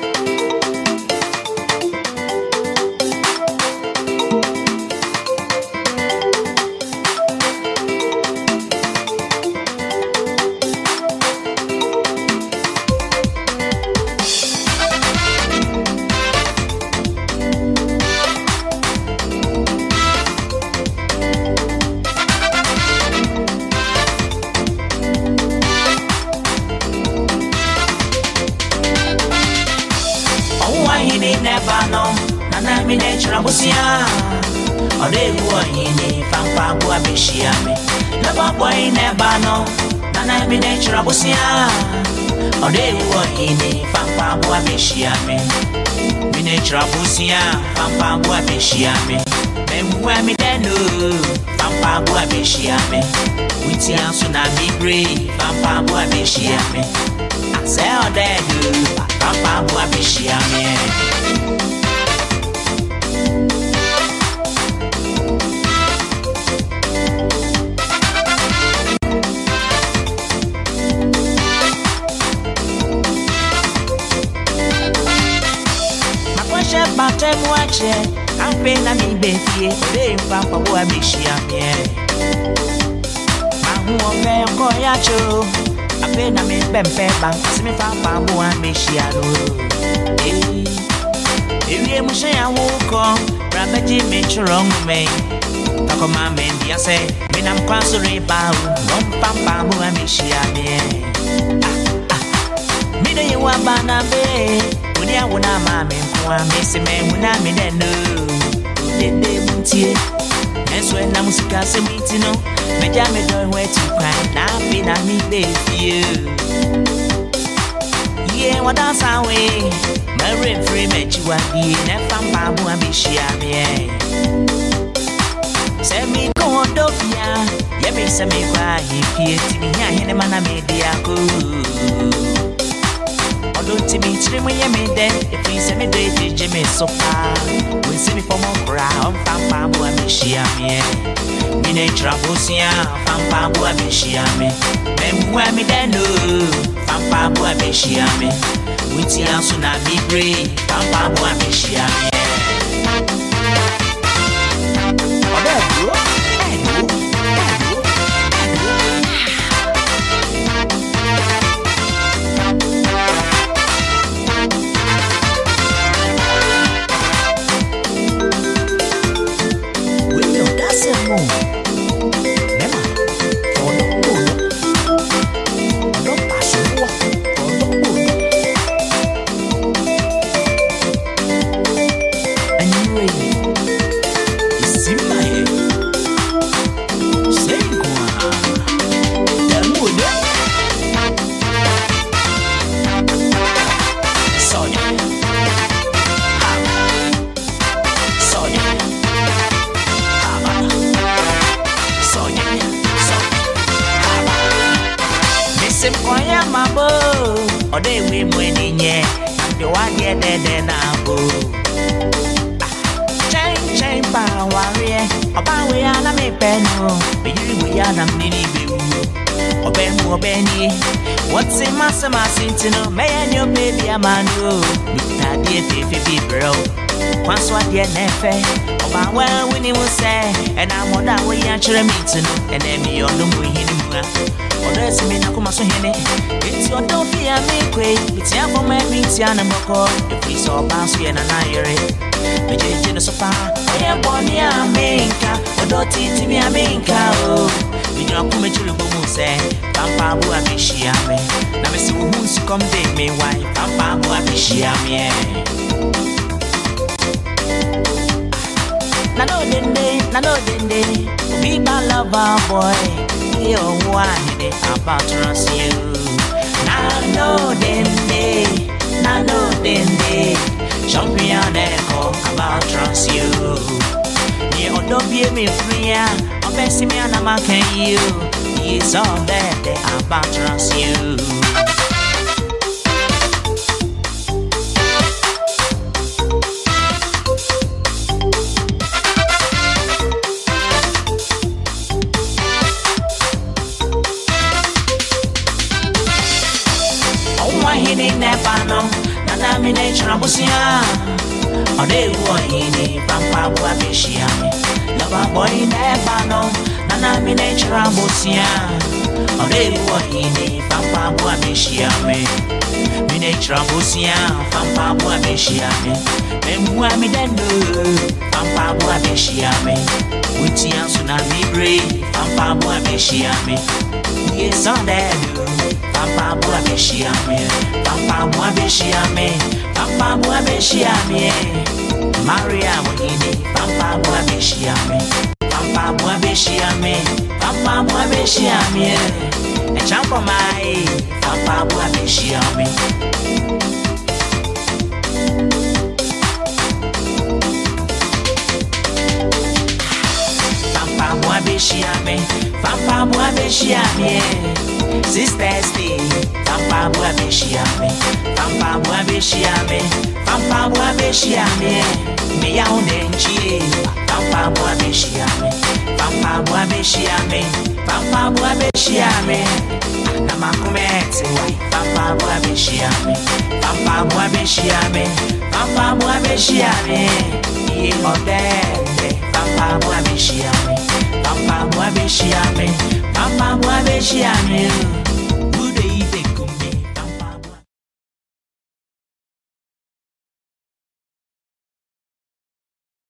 Busia, or they were in a Fampabua Bishiame. Never boy never know, Nana Miniature Busia, or they were in a Fampabua Bishiame. Miniature Busia, Fampabua Bishiame. Men were me then, Fampabua Bishiame. With your tsunami brave, Fampabua Bishiame. I say, oh, there you, Fampabua Bishiame. Batem wache, ampe na mi befie, ode papa bo abishia me. Mahu ofe ko yacho, ampe na mi bempe bank, simi papa bo abishia no. Ewie mu hye ya wo rabaji me churong me. Tako ma me dia se, me nam kwaso reba o, papa bo abishia me. Me de ye wa bana be. I want a mammy, Missy Man, when I'm in that no. Did they muntie? That's when I'm scarce meeting. My jammy don't wait to cry. Now, been a me, baby. Yeah, what that's our way. My rent free met you at the end. I'm Babu and Bishiami. Send me go on, Dopia. Yeah, me send me cry. If you me here, and man, I made the apple. Don't me trim when you made them. If we send me day, Jimmy so far. We see me for more ground. Pampa, boy, Mishiami. Miniature Busia, Pampa, boy, Mishiami. Men where me then no. Pampa, boy, Mishiami. With your tsunami brave. Pampa, boy, Mishiami. Oh, there you go. Or they win winning, yeah. The one year dead now. Chain power warrior. About we are not a penno. But you we are not many. Or Benny. What's in Massa Massintino? May and your baby a man. Look at the baby bro. Once what dear nefe. About well when he will say. And I want that way actually meeting. And then me on the way in. Odes me na kuma so hene. It's your don't be a make way. It's ya for my meets ya na moko. If we saw pass we na na yere. Me je no so far. I am born ya menka. Odoti ti mi amenka o. Me no kuma chulu bo mu se. Pampa bu abishia me. Na me se wo hu su come dey me why. Pampa bu abishia me. Na no dende. Be my lover boy. You wanted about trust you. Now no dende. Champion echo about trust you. You don't be me free. I'm best me and I'm can you. It's all that about trust you. Nana mi nature busia. Ode woini pampa bua beshiame. Lava boy never know. Nana mi nature busia. Ode woini pampa bua beshiame. Mi nature busia pampa bua beshiame. Memua mi dendo pampa bua beshiame. Utia tsunami bray pampa bua beshiame. Yes on that pampa bua beshiame. Pampa bua beshiame. Pampa bua beshiame. Maria wohini pampa bua beshiame. Pampa bua beshiame. Pampa bua beshiame. E champo mai pampa bua beshiame. Pampa bua beshiame. Pampa bua beshiame. Sisters day, pampa bua beshiame. Pampa bua beshiame. Pampa bua beshiame. Me ya unenchi. Pampa bua beshiame. Pampa bua beshiame. Pampa bua beshiame. Na makumete wai. Pampa bua beshiame. Pampa bua beshiame. Pampa bua beshiame. Ye odende. Pampa bua beshiame. Pampa bua beshiame. Pampa bua beshiame.